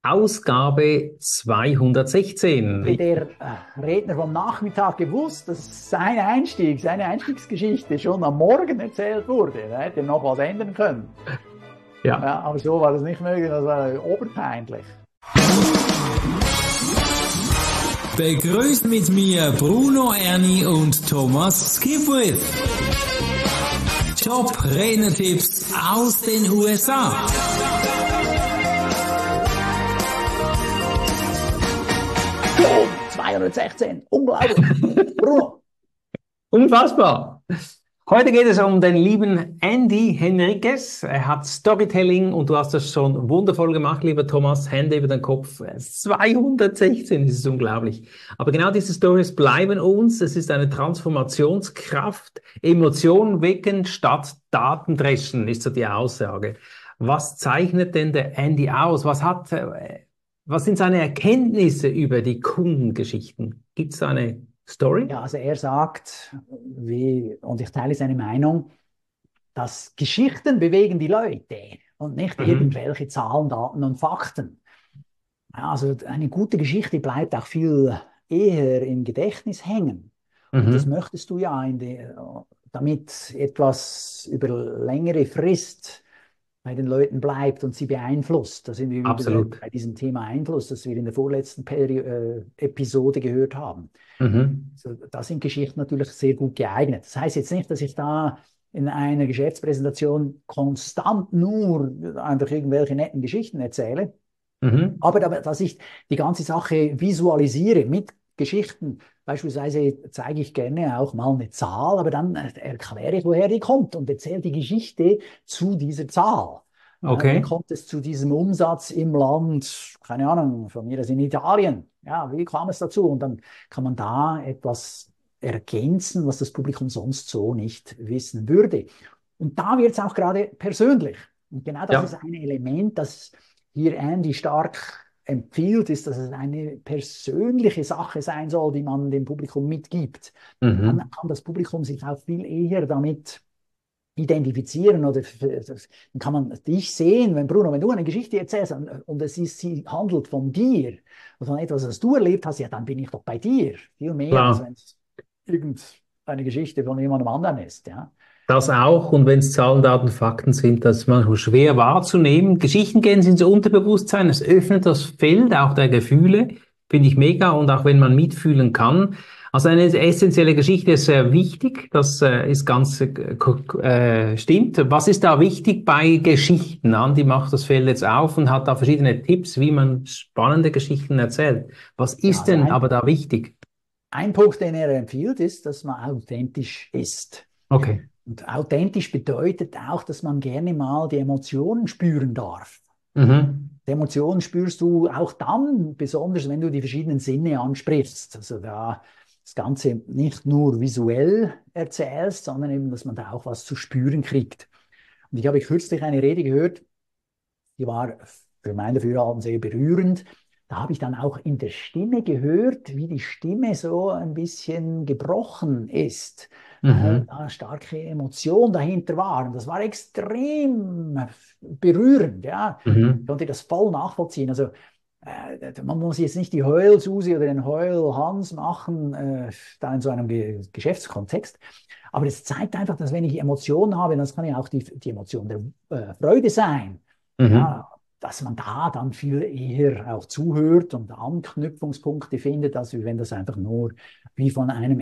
Ausgabe 216. Hätte der Redner vom Nachmittag gewusst, dass seine Einstiegsgeschichte schon am Morgen erzählt wurde, da hätte er noch was ändern können. Ja. Ja, aber so war das nicht möglich, das war oberpeinlich. Begrüßt mit mir Bruno Erni und Thomas Skipwith. Top-Redner-Tipps aus den USA. 216, unglaublich. Bruno. Unfassbar. Heute geht es um den lieben Andy Henriques. Er hat Storytelling und du hast das schon wundervoll gemacht, lieber Thomas. Hände über den Kopf. 216, das ist unglaublich. Aber genau diese Stories bleiben uns. Es ist eine Transformationskraft. Emotionen wecken statt Daten dreschen, ist so die Aussage. Was zeichnet denn der Andy aus? Was sind seine Erkenntnisse über die Kundengeschichten? Gibt es da eine Story? Ja, also er sagt, und ich teile seine Meinung, dass Geschichten bewegen die Leute und nicht irgendwelche Zahlen, Daten und Fakten. Ja, also eine gute Geschichte bleibt auch viel eher im Gedächtnis hängen. Und das möchtest du ja, damit etwas über längere Frist bei den Leuten bleibt und sie beeinflusst. Da sind wir Absolut bei diesem Thema Einfluss, das wir in der vorletzten Episode gehört haben. Also, da sind Geschichten natürlich sehr gut geeignet. Das heißt jetzt nicht, dass ich da in einer Geschäftspräsentation konstant nur einfach irgendwelche netten Geschichten erzähle, aber dass ich die ganze Sache visualisiere mit Geschichten. Beispielsweise zeige ich gerne auch mal eine Zahl, aber dann erkläre ich, woher die kommt und erzähle die Geschichte zu dieser Zahl. Okay. Wie kommt es zu diesem Umsatz im Land, keine Ahnung, von mir aus in Italien? Ja, wie kam es dazu? Und dann kann man da etwas ergänzen, was das Publikum sonst so nicht wissen würde. Und da wird es auch gerade persönlich. Und genau das ist ein Element, das hier Andy stark empfiehlt, ist, dass es eine persönliche Sache sein soll, die man dem Publikum mitgibt. Dann kann das Publikum sich auch viel eher damit identifizieren oder dann kann man dich sehen, wenn du eine Geschichte erzählst und sie handelt von dir und von etwas, was du erlebt hast, ja, dann bin ich doch bei dir. Viel mehr, als wenn es irgendeine Geschichte von jemandem anderen ist, ja. Das auch, und wenn es Zahlen, Daten, Fakten sind, das ist manchmal schwer wahrzunehmen. Geschichten gehen ins Unterbewusstsein, es öffnet das Feld auch der Gefühle, finde ich mega, und auch wenn man mitfühlen kann. Also eine essentielle Geschichte ist sehr wichtig, das ist ganz stimmt. Was ist da wichtig bei Geschichten? Andi macht das Feld jetzt auf und hat da verschiedene Tipps, wie man spannende Geschichten erzählt. Was ist denn aber da wichtig? Ein Punkt, den er empfiehlt, ist, dass man authentisch ist. Okay. Und authentisch bedeutet auch, dass man gerne mal die Emotionen spüren darf. Die Emotionen spürst du auch dann, besonders wenn du die verschiedenen Sinne ansprichst. Also da das Ganze nicht nur visuell erzählst, sondern eben, dass man da auch was zu spüren kriegt. Und ich habe kürzlich eine Rede gehört, die war für mein Dafürhalten sehr berührend. Da habe ich dann auch in der Stimme gehört, wie die Stimme so ein bisschen gebrochen ist, weil da starke Emotionen dahinter waren. Das war extrem berührend, ja. Ich konnte das voll nachvollziehen. Also man muss jetzt nicht die Heul-Susi oder den Heul-Hans machen, da in so einem Geschäftskontext. Aber das zeigt einfach, dass wenn ich Emotionen habe, das kann ja auch die Emotion der Freude sein. Ja, dass man da dann viel eher auch zuhört und Anknüpfungspunkte findet, als wenn das einfach nur wie von einem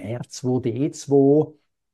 R2D2,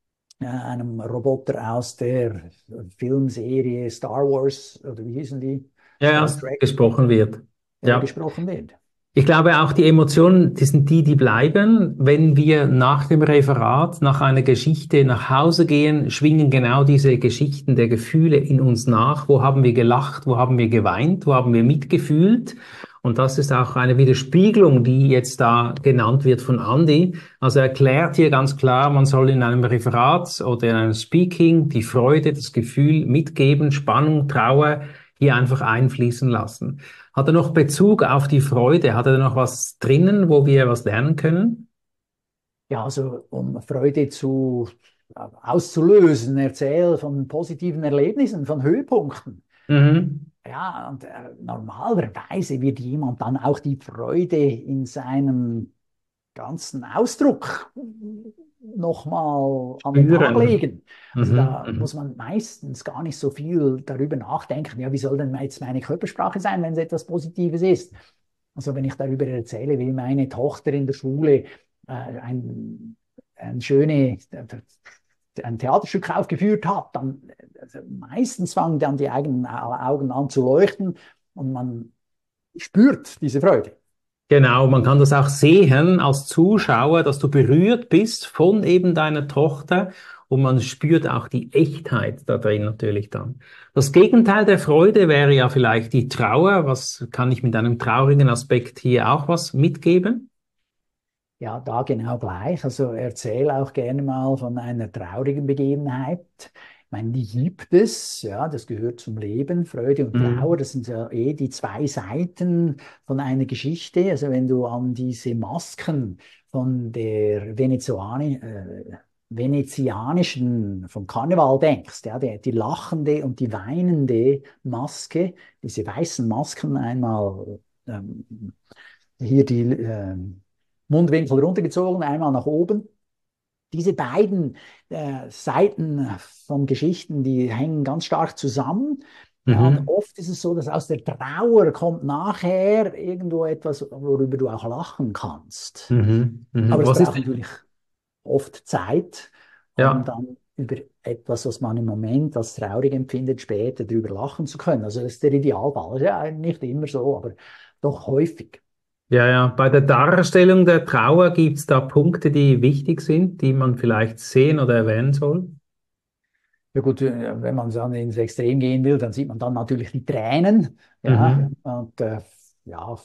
einem Roboter aus der Filmserie Star Wars, oder wie hießen die? Ja, Star Trek, gesprochen wird. Ja. gesprochen wird. Ich glaube auch, die Emotionen, die sind die bleiben. Wenn wir nach dem Referat, nach einer Geschichte nach Hause gehen, schwingen genau diese Geschichten der Gefühle in uns nach. Wo haben wir gelacht? Wo haben wir geweint? Wo haben wir mitgefühlt? Und das ist auch eine Widerspiegelung, die jetzt da genannt wird von Andy. Also er erklärt hier ganz klar, man soll in einem Referat oder in einem Speaking die Freude, das Gefühl mitgeben, Spannung, Trauer hier einfach einfließen lassen. Hat er noch Bezug auf die Freude? Hat er noch was drinnen, wo wir was lernen können? Ja, also um Freude auszulösen, erzähl von positiven Erlebnissen, von Höhepunkten. ja, und normalerweise wird jemand dann auch die Freude in seinem ganzen Ausdruck nochmal an den Tag legen. Also da muss man meistens gar nicht so viel darüber nachdenken, ja, wie soll denn jetzt meine Körpersprache sein, wenn es etwas Positives ist. Also wenn ich darüber erzähle, wie meine Tochter in der Schule ein Theaterstück aufgeführt hat, dann also meistens fangen dann die eigenen Augen an zu leuchten und man spürt diese Freude. Genau, man kann das auch sehen als Zuschauer, dass du berührt bist von eben deiner Tochter und man spürt auch die Echtheit da drin natürlich dann. Das Gegenteil der Freude wäre ja vielleicht die Trauer. Was kann ich mit einem traurigen Aspekt hier auch was mitgeben? Ja, da genau gleich. Also erzähle auch gerne mal von einer traurigen Begebenheit. Ich meine, die gibt es, ja, das gehört zum Leben. Freude und Trauer, das sind ja die zwei Seiten von einer Geschichte. Also wenn du an diese Masken von der venezianischen, vom Karneval denkst, ja, die lachende und die weinende Maske, diese weißen Masken einmal hier die Mundwinkel runtergezogen, einmal nach oben. Diese beiden Seiten von Geschichten, die hängen ganz stark zusammen. Ja, und oft ist es so, dass aus der Trauer kommt nachher irgendwo etwas, worüber du auch lachen kannst. Aber es braucht natürlich oft Zeit, um dann über etwas, was man im Moment als traurig empfindet, später darüber lachen zu können. Also das ist der Idealfall. Ja, nicht immer so, aber doch häufig. Ja, ja. Bei der Darstellung der Trauer gibt es da Punkte, die wichtig sind, die man vielleicht sehen oder erwähnen soll? Ja gut, wenn man dann ins Extrem gehen will, dann sieht man dann natürlich die Tränen. Ja, und ja,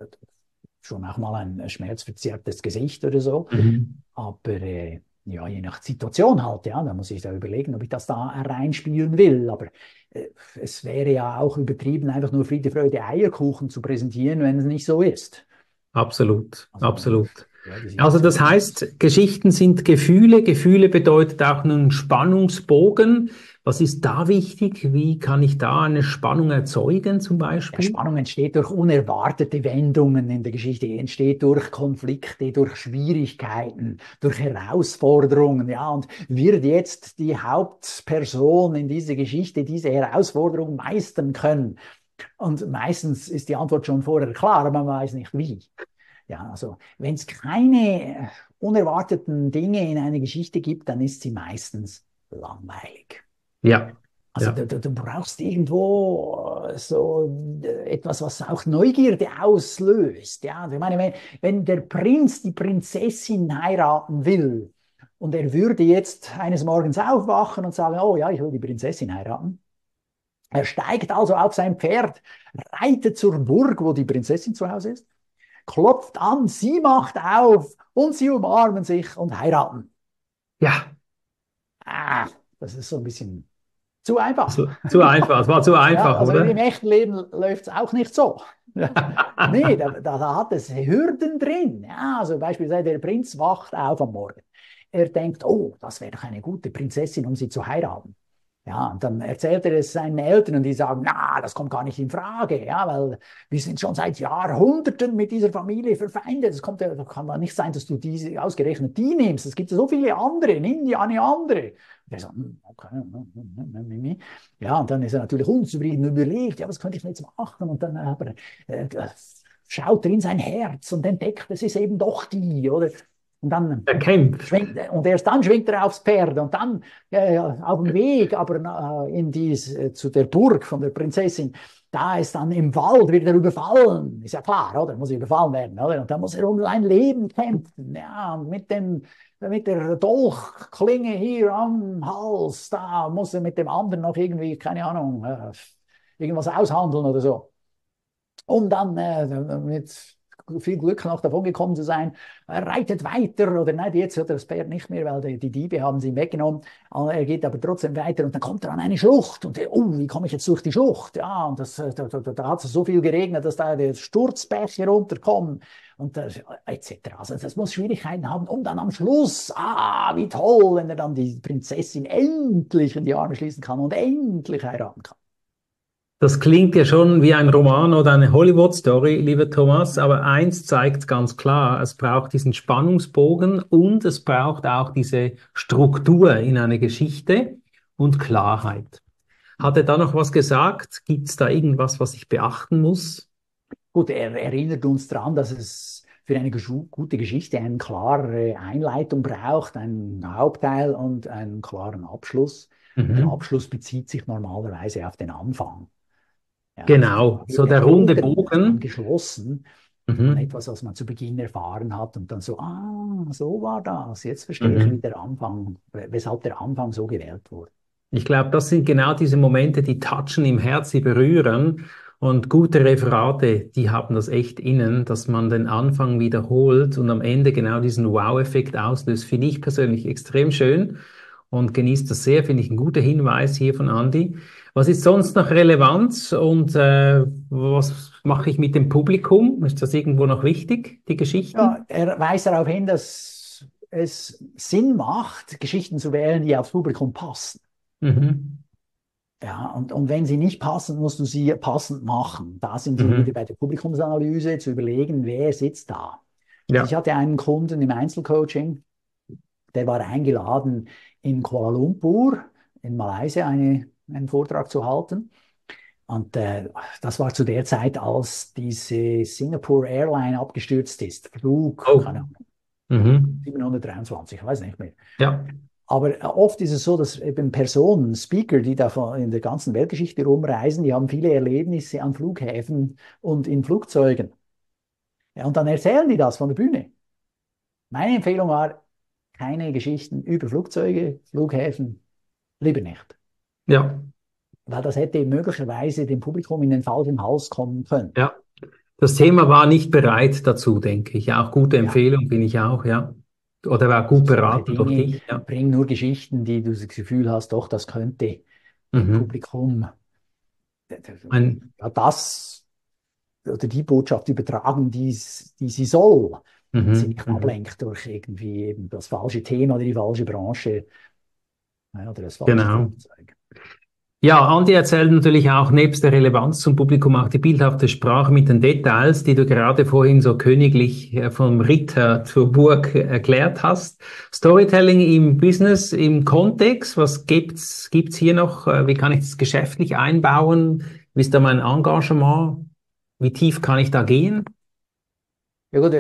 schon auch mal ein schmerzverzerrtes Gesicht oder so. Aber ja, je nach Situation halt, ja, da muss ich da überlegen, ob ich das da reinspielen will. Aber es wäre ja auch übertrieben, einfach nur Friede, Freude, Eierkuchen zu präsentieren, wenn es nicht so ist. Absolut, Also, absolut. Ja, Also das heißt, Geschichten sind Gefühle. Gefühle bedeutet auch einen Spannungsbogen. Was ist da wichtig? Wie kann ich da eine Spannung erzeugen zum Beispiel? Ja, Spannung entsteht durch unerwartete Wendungen in der Geschichte, entsteht durch Konflikte, durch Schwierigkeiten, durch Herausforderungen. Ja, und wird jetzt die Hauptperson in dieser Geschichte diese Herausforderung meistern können? Und meistens ist die Antwort schon vorher klar, aber man weiß nicht wie. Ja, also wenn es keine unerwarteten Dinge in einer Geschichte gibt, dann ist sie meistens langweilig. Ja. Also du brauchst irgendwo so etwas, was auch Neugierde auslöst. Ja, ich meine, wenn der Prinz die Prinzessin heiraten will und er würde jetzt eines Morgens aufwachen und sagen, oh ja, ich will die Prinzessin heiraten. Er steigt also auf sein Pferd, reitet zur Burg, wo die Prinzessin zu Hause ist, klopft an, sie macht auf und sie umarmen sich und heiraten. Ja. Das ist so ein bisschen zu einfach. Zu einfach, es war zu einfach, ja, also oder? Im echten Leben läuft es auch nicht so. Nee, da hat es Hürden drin. Ja, also beispielsweise der Prinz wacht auf am Morgen. Er denkt, oh, das wäre doch eine gute Prinzessin, um sie zu heiraten. Ja, und dann erzählt er es seinen Eltern und die sagen, na, das kommt gar nicht in Frage, ja, weil wir sind schon seit Jahrhunderten mit dieser Familie verfeindet. Das kann doch nicht sein, dass du ausgerechnet die nimmst. Es gibt so viele andere, nimm die eine andere. Und er sagt, okay. Ja, und dann ist er natürlich unzufrieden und überlegt, ja, was könnte ich jetzt machen? Und dann schaut er in sein Herz und entdeckt, es ist eben doch die, oder? Und dann erst dann schwingt er aufs Pferd und dann auf dem Weg, aber zu der Burg von der Prinzessin, da ist dann im Wald, wird er überfallen. Ist ja klar, oder? Muss überfallen werden, oder? Und dann muss er um sein Leben kämpfen. Ja, und mit der Dolchklinge hier am Hals, da muss er mit dem anderen noch irgendwie, keine Ahnung, irgendwas aushandeln oder so. Um dann mit viel Glück noch davon gekommen zu sein, er reitet weiter, oder nein, jetzt hat er das Pferd nicht mehr, weil die Diebe haben sie ihm weggenommen. Er geht aber trotzdem weiter und dann kommt er an eine Schlucht und wie komme ich jetzt durch die Schlucht? Ja, und da hat es so viel geregnet, dass da der Sturzbach herunterkommt und etc. Also das muss Schwierigkeiten haben, um dann am Schluss, wie toll, wenn er dann die Prinzessin endlich in die Arme schließen kann und endlich heiraten kann. Das klingt ja schon wie ein Roman oder eine Hollywood-Story, lieber Thomas, aber eins zeigt ganz klar, es braucht diesen Spannungsbogen und es braucht auch diese Struktur in eine Geschichte und Klarheit. Hat er da noch was gesagt? Gibt es da irgendwas, was ich beachten muss? Gut, er erinnert uns daran, dass es für eine gute Geschichte eine klare Einleitung braucht, einen Hauptteil und einen klaren Abschluss. Und der Mhm. Abschluss bezieht sich normalerweise auf den Anfang. Ja, also die Genau, Frage so wird der runde dann Bogen. geschlossen von Mhm. etwas, was man zu Beginn erfahren hat und dann so, so war das. Jetzt verstehe ich, wie Mhm. der Anfang, weshalb der Anfang so gewählt wurde. Ich glaube, das sind genau diese Momente, die touchen im Herz, die berühren. Und gute Referate, die haben das echt innen, dass man den Anfang wiederholt und am Ende genau diesen Wow-Effekt auslöst. Finde ich persönlich extrem schön und genieße das sehr. Finde ich ein guter Hinweis hier von Andy. Was ist sonst noch relevant und was mache ich mit dem Publikum? Ist das irgendwo noch wichtig, die Ja, Geschichten? er weist darauf hin, dass es Sinn macht, Geschichten zu wählen, die aufs Publikum passen. Mhm. Ja, und wenn sie nicht passen, musst du sie passend machen. Da sind wir wieder Mhm. bei der Publikumsanalyse, zu überlegen, wer sitzt da. Also ich Ja. hatte einen Kunden im Einzelcoaching, der war eingeladen, in Kuala Lumpur, in Malaysia, einen Vortrag zu halten. Und das war zu der Zeit, als diese Singapore Airline abgestürzt ist. Flug, Oh. keine Ahnung, Mhm. 723, ich weiß nicht mehr. Ja. Aber oft ist es so, dass eben Personen, Speaker, die da in der ganzen Weltgeschichte rumreisen, die haben viele Erlebnisse an Flughäfen und in Flugzeugen. Ja, und dann erzählen die das von der Bühne. Meine Empfehlung war, keine Geschichten über Flugzeuge, Flughäfen, lieber nicht. Ja. Weil das hätte möglicherweise dem Publikum in den falschen Hals kommen können. Ja. Das Thema war nicht bereit dazu, denke ich. Auch gute Ja, Empfehlung, bin ich auch, ja. Oder war also gut solche beraten durch Dinge, dich, ja. bring nur Geschichten, die du das Gefühl hast, doch, das könnte dem Mhm. Publikum Ein, ja, das oder die Botschaft übertragen, die sie soll, und sie mhm. nicht Mhm. ablenkt durch irgendwie eben das falsche Thema oder die falsche Branche, ja, oder das falsche Genau. Flugzeug. Ja, Andi erzählt natürlich auch nebst der Relevanz zum Publikum auch die bildhafte Sprache mit den Details, die du gerade vorhin so königlich vom Ritter zur Burg erklärt hast. Storytelling im Business, im Kontext, was gibt's hier noch? Wie kann ich das geschäftlich einbauen? Wie ist da mein Engagement? Wie tief kann ich da gehen? Ja gut,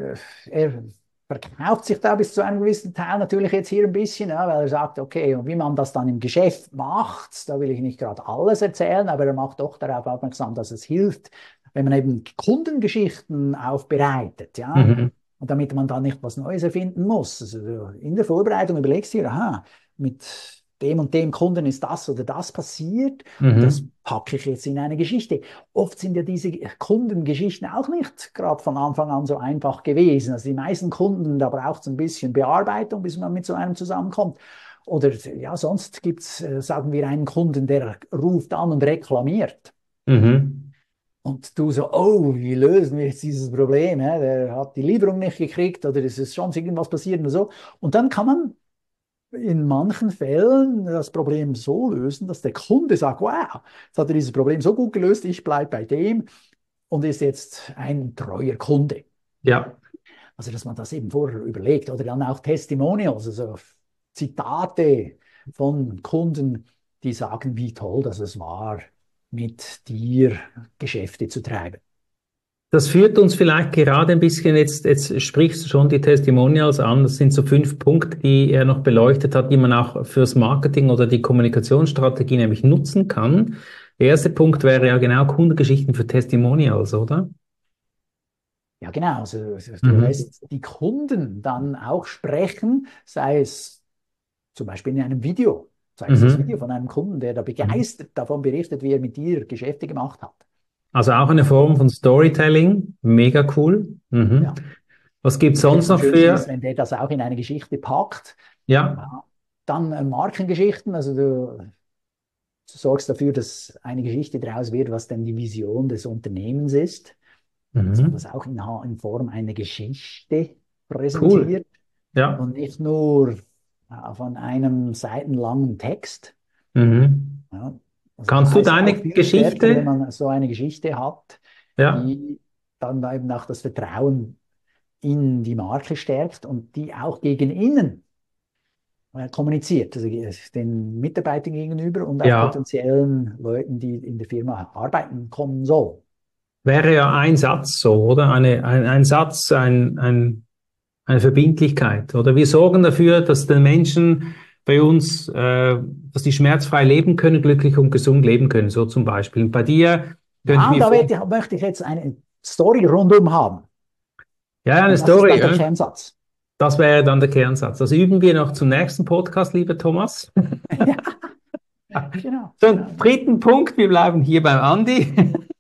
er verkauft sich da bis zu einem gewissen Teil natürlich jetzt hier ein bisschen, ja, weil er sagt, okay, und wie man das dann im Geschäft macht, da will ich nicht gerade alles erzählen, aber er macht doch darauf aufmerksam, dass es hilft, wenn man eben Kundengeschichten aufbereitet, ja, Mhm. und damit man da nicht was Neues erfinden muss. Also in der Vorbereitung überlegst du dir, aha, mit dem und dem Kunden ist das oder das passiert und das Mhm. packe ich jetzt in eine Geschichte. Oft sind ja diese Kundengeschichten auch nicht gerade von Anfang an so einfach gewesen. Also die meisten Kunden, da braucht es ein bisschen Bearbeitung, bis man mit so einem zusammenkommt. Oder ja, sonst gibt es, sagen wir, einen Kunden, der ruft an und reklamiert. Mhm. Und du so, oh, wie lösen wir jetzt dieses Problem? Hä? Der hat die Lieferung nicht gekriegt oder es ist schon irgendwas passiert und so. Und dann kann man in manchen Fällen das Problem so lösen, dass der Kunde sagt, wow, jetzt hat er dieses Problem so gut gelöst, ich bleibe bei dem und ist jetzt ein treuer Kunde. Ja. Also, dass man das eben vorher überlegt oder dann auch Testimonials, also Zitate von Kunden, die sagen, wie toll das es war, mit dir Geschäfte zu treiben. Das führt uns vielleicht gerade ein bisschen, jetzt sprichst du schon die Testimonials an, das sind so 5 Punkte, die er noch beleuchtet hat, die man auch fürs Marketing oder die Kommunikationsstrategie nämlich nutzen kann. Der erste Punkt wäre ja genau Kundengeschichten für Testimonials, oder? Ja, genau. Also, du Mhm. lässt die Kunden dann auch sprechen, sei es zum Beispiel in einem Video. Zeigst das Video Mhm. von einem Kunden, der da Mhm. begeistert davon berichtet, wie er mit dir Geschäfte gemacht hat. Also auch eine Form von Storytelling, mega cool. Mhm. Ja. Was gibt's Und sonst jetzt am noch schönsten ist, für, wenn der das auch in eine Geschichte packt. ja? Ja. Dann Markengeschichten, also du sorgst dafür, dass eine Geschichte daraus wird, was denn die Vision des Unternehmens ist, dass man das Mhm. auch in Form einer Geschichte Cool. präsentiert Ja. und nicht nur von einem seitenlangen Text. Mhm. Ja. Also das Kannst du heißt auch deine viel stärker, wenn Geschichte? man so eine Geschichte hat, Ja, die dann eben auch das Vertrauen in die Marke stärkt und die auch gegen innen kommuniziert, also den Mitarbeitern gegenüber und auch ja. potenziellen Leuten, die in der Firma arbeiten kommen sollen. Wäre ja ein Satz so, oder? Ein Satz, eine Verbindlichkeit, oder? Wir sorgen dafür, dass den Menschen bei uns, dass die schmerzfrei leben können, glücklich und gesund leben können, so zum Beispiel. Und bei dir könnte ich Ja, und mir da vor, möchte ich jetzt eine Story rundum haben. ja, eine Und das ist Story, dann der ja. Kernsatz. Das wäre dann der Kernsatz. Das üben wir noch zum nächsten Podcast, lieber Thomas. Ja, genau, So, genau. dritten Punkt, wir bleiben hier beim Andi.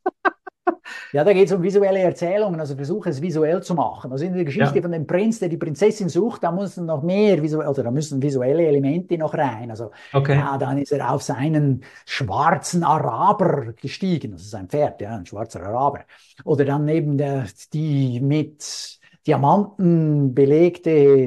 Ja, da geht es um visuelle Erzählungen, also versuche es visuell zu machen. Also in der Geschichte Ja, von dem Prinz, der die Prinzessin sucht, da müssen noch mehr da müssen visuelle Elemente noch rein. Also okay. ja, dann ist er auf seinen schwarzen Araber gestiegen, das ist ein Pferd, ja, ein schwarzer Araber. Oder dann neben die mit Diamanten belegte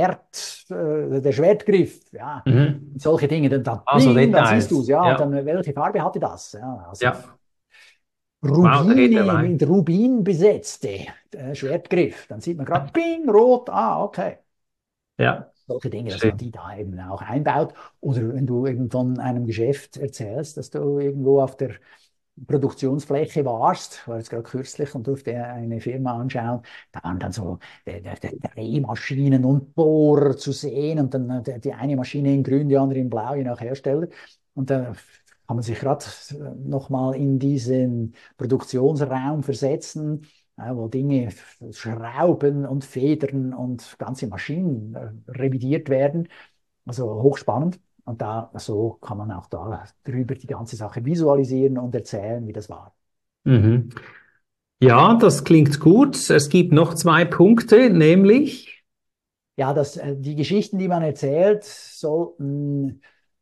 der Schwertgriff, ja, Mhm. solche Dinge. Dann, Also bing, dann siehst du es, Details. ja, und Ja, dann welche Farbe hatte das? Ja, also ja. Wow, da geht er Rubine, weit. mit Rubin besetzte Schwertgriff. Dann sieht man gerade, bing, rot, okay. Ja, Solche Dinge, dass man schön. die da eben auch einbaut. Oder wenn du eben von einem Geschäft erzählst, dass du irgendwo auf der Produktionsfläche warst, war jetzt gerade kürzlich und durfte eine Firma anschauen, da waren dann so Drehmaschinen und Bohrer zu sehen und dann die eine Maschine in grün, die andere in blau, je nach Hersteller. Und da kann man sich gerade nochmal in diesen Produktionsraum versetzen, wo Dinge, Schrauben und Federn und ganze Maschinen revidiert werden. Also hochspannend. Und da, so kann man auch da drüber die ganze Sache visualisieren und erzählen, wie das war. Mhm. Ja, das klingt gut. Es gibt noch zwei Punkte, nämlich, Ja, die Geschichten, die man erzählt, sollten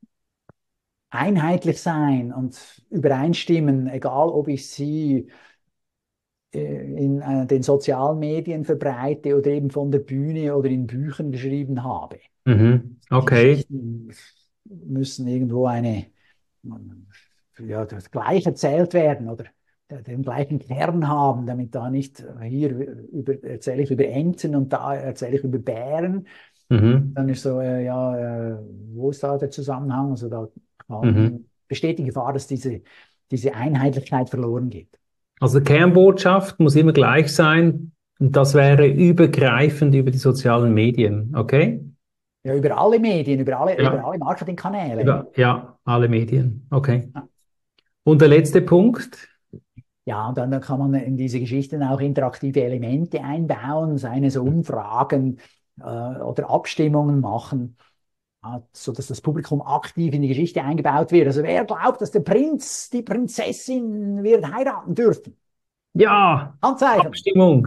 einheitlich sein und übereinstimmen, egal ob ich sie in den sozialen Medien verbreite oder eben von der Bühne oder in Büchern geschrieben habe. Die okay. Geschichten müssen irgendwo das gleich erzählt werden oder den gleichen Kern haben, damit da nicht hier erzähle ich über Enten und da erzähle ich über Bären. Mhm. Dann ist so, wo ist da der Zusammenhang? Also da Mhm. besteht die Gefahr, dass diese Einheitlichkeit verloren geht. Also Kernbotschaft muss immer gleich sein. Und das wäre übergreifend über die sozialen Medien, okay? Ja, über alle Medien, über Ja, alle Marketingkanäle. ja, alle Medien, okay. Ja. Und der letzte Punkt? Ja, und dann kann man in diese Geschichten auch interaktive Elemente einbauen, seien es Umfragen oder Abstimmungen machen, sodass das Publikum aktiv in die Geschichte eingebaut wird. Also wer glaubt, dass der Prinz die Prinzessin wird heiraten dürfen? Ja, Handzeichen. Abstimmung.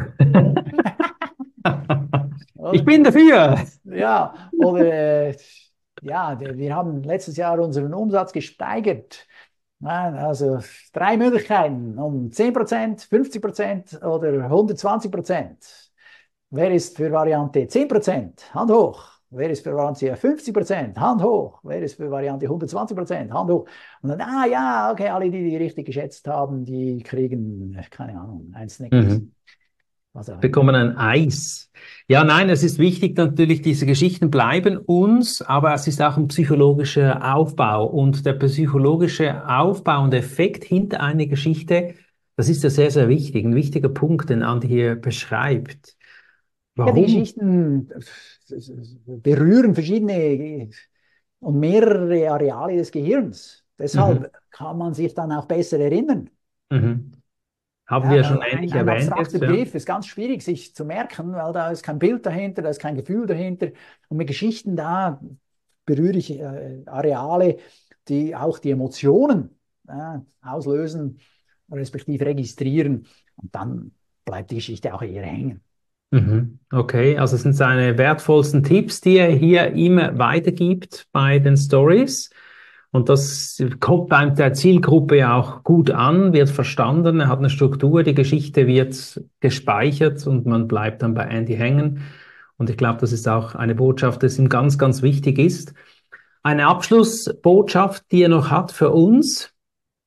Ich Oder? bin dafür. Ja, oder ja, wir haben letztes Jahr unseren Umsatz gesteigert. Also 3 Möglichkeiten, um 10%, 50% oder 120%. Wer ist für Variante 10%? Hand hoch. Wer ist für Variante 50%? Hand hoch. Wer ist für Variante 120%? Hand hoch. Und dann, ja, okay, alle, die richtig geschätzt haben, die kriegen, keine Ahnung, ein Snickers. Mhm. Was auch immer. Bekommen ein Eis. Ja, nein, es ist wichtig natürlich, diese Geschichten bleiben uns, aber es ist auch ein psychologischer Aufbau und der psychologische Aufbau und Effekt hinter einer Geschichte, das ist ja sehr, sehr wichtig, ein wichtiger Punkt, den Andi hier beschreibt. Ja, die Warum? Geschichten berühren verschiedene und mehrere Areale des Gehirns. Mhm. Deshalb kann man sich dann auch besser erinnern. Mhm. Haben wir ja Ja, schon ähnlich ein erwähnt abstrakter jetzt, ja. Begriff ist ganz schwierig sich zu merken, weil da ist kein Bild dahinter, da ist kein Gefühl dahinter. Und mit Geschichten da berühre ich Areale, die auch die Emotionen auslösen, respektive registrieren. Und dann bleibt die Geschichte auch eher hängen. Mhm. Okay, also es sind seine wertvollsten Tipps, die er hier immer weitergibt bei den Stories. Und das kommt bei der Zielgruppe ja auch gut an, wird verstanden, er hat eine Struktur, die Geschichte wird gespeichert und man bleibt dann bei Andy hängen. Und ich glaube, das ist auch eine Botschaft, die ihm ganz, ganz wichtig ist. Eine Abschlussbotschaft, die er noch hat für uns.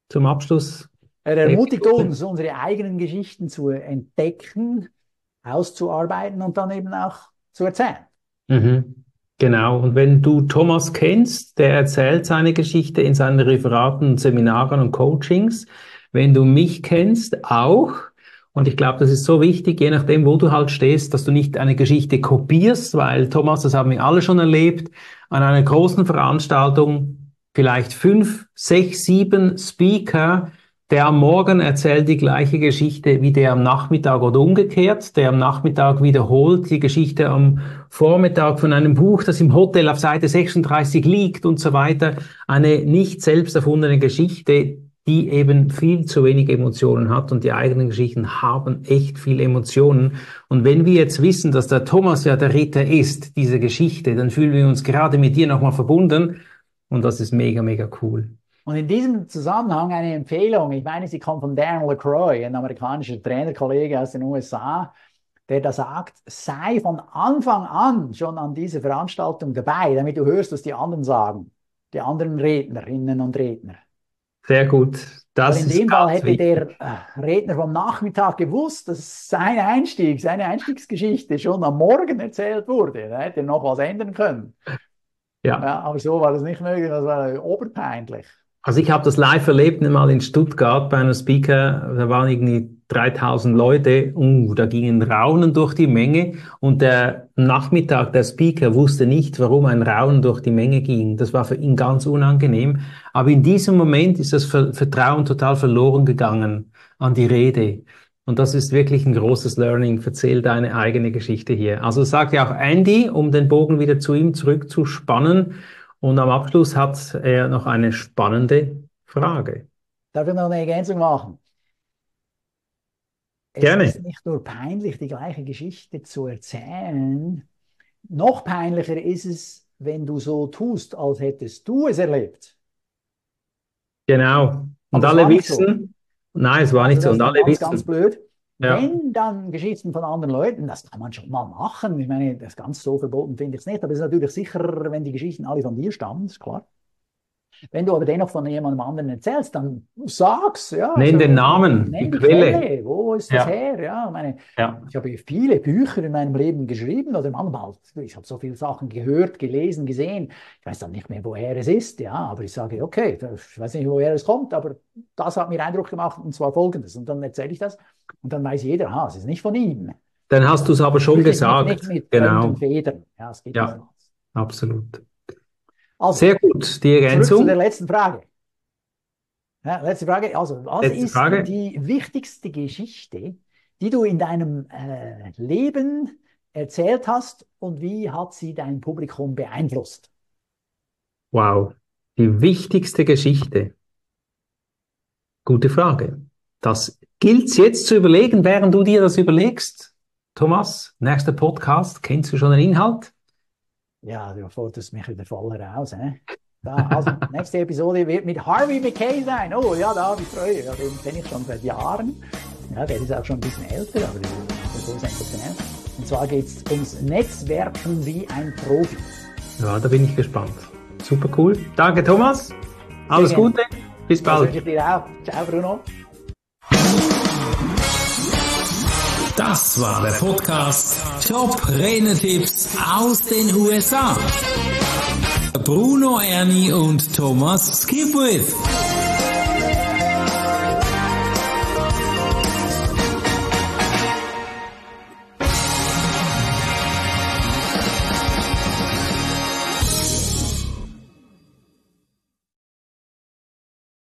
zum Abschluss? Er ermutigt uns, unsere eigenen Geschichten zu entdecken, auszuarbeiten und dann eben auch zu erzählen. Mhm. Genau. Und wenn du Thomas kennst, der erzählt seine Geschichte in seinen Referaten, Seminaren und Coachings. Wenn du mich kennst, auch. Und ich glaube, das ist so wichtig, je nachdem, wo du halt stehst, dass du nicht eine Geschichte kopierst, weil Thomas, das haben wir alle schon erlebt, an einer großen Veranstaltung vielleicht 5, 6, 7 Speaker, der am Morgen erzählt die gleiche Geschichte wie der am Nachmittag oder umgekehrt. Der am Nachmittag wiederholt die Geschichte am Vormittag von einem Buch, das im Hotel auf Seite 36 liegt und so weiter. Eine nicht selbst erfundene Geschichte, die eben viel zu wenig Emotionen hat, und die eigenen Geschichten haben echt viel Emotionen. Und wenn wir jetzt wissen, dass der Thomas ja der Ritter ist, diese Geschichte, dann fühlen wir uns gerade mit dir nochmal verbunden, und das ist mega, mega cool. Und in diesem Zusammenhang eine Empfehlung, ich meine, sie kommt von Darren LaCroix, ein amerikanischer Trainerkollege aus den USA, der da sagt, sei von Anfang an schon an dieser Veranstaltung dabei, damit du hörst, was die anderen sagen, die anderen Rednerinnen und Redner. Sehr gut. Das in dem Fall hätte der Redner vom Nachmittag gewusst, dass seine Einstiegsgeschichte schon am Morgen erzählt wurde. Da hätte er noch was ändern können. Ja, aber so war das nicht möglich, das war oberpeinlich. Also ich habe das live erlebt, mal in Stuttgart bei einem Speaker, da waren irgendwie 3000 Leute, da gingen Raunen durch die Menge, und der Nachmittag, der Speaker wusste nicht, warum ein Raunen durch die Menge ging. Das war für ihn ganz unangenehm. Aber in diesem Moment ist das Vertrauen total verloren gegangen an die Rede. Und das ist wirklich ein großes Learning. Erzähl deine eigene Geschichte hier. Also sagt ja auch Andy, um den Bogen wieder zu ihm zurückzuspannen. Und am Abschluss hat er noch eine spannende Frage. Darf ich noch eine Ergänzung machen? Gerne. Es ist nicht nur peinlich, die gleiche Geschichte zu erzählen. Noch peinlicher ist es, wenn du so tust, als hättest du es erlebt. Genau. Und alle wissen, nein, es war nicht so. Und alle wissen. Ganz blöd. Ja. Wenn dann Geschichten von anderen Leuten, das kann man schon mal machen. Ich meine, das ganz so verboten finde ich es nicht. Aber es ist natürlich sicher, wenn die Geschichten alle von dir stammen, ist klar. Wenn du aber dennoch von jemandem anderen erzählst, dann sag's. Ja, nenn den Namen, nenn die Quelle. Wo ist das her? Ja, ich habe viele Bücher in meinem Leben geschrieben, oder manchmal, ich habe so viele Sachen gehört, gelesen, gesehen. Ich weiß dann nicht mehr, woher es ist. Ja, aber ich sage, okay, ich weiß nicht, woher es kommt, aber das hat mir Eindruck gemacht, und zwar Folgendes. Und dann erzähle ich das, und dann weiß jeder, es ist nicht von ihm. Dann hast du es aber schon gesagt. Nicht mit Federn. Ja, es geht nicht aus. Absolut. Also, sehr gut, die Ergänzung. Zurück zu der letzten Frage. Ja, letzte Frage. Also, was ist die wichtigste Geschichte, die du in deinem Leben erzählt hast, und wie hat sie dein Publikum beeinflusst? Wow, die wichtigste Geschichte. Gute Frage. Das gilt jetzt zu überlegen, während du dir das überlegst. Thomas, nächster Podcast, kennst du schon den Inhalt? Ja, du forderst mich wieder voll raus. Also, nächste Episode wird mit Harvey Mackay sein. Oh ja, da habe ich Freude. Ja, den kenne ich schon seit Jahren. Ja, der ist auch schon ein bisschen älter, aber so sensationell. Und zwar geht es ums Netzwerken wie ein Profi. Ja, da bin ich gespannt. Super cool. Danke, Thomas. Alles Gute. Bis bald. Das wünsche ich dir auch. Ciao, Bruno. Das war der Podcast Top Renetipps aus den USA. Bruno Erni und Thomas Skipwith.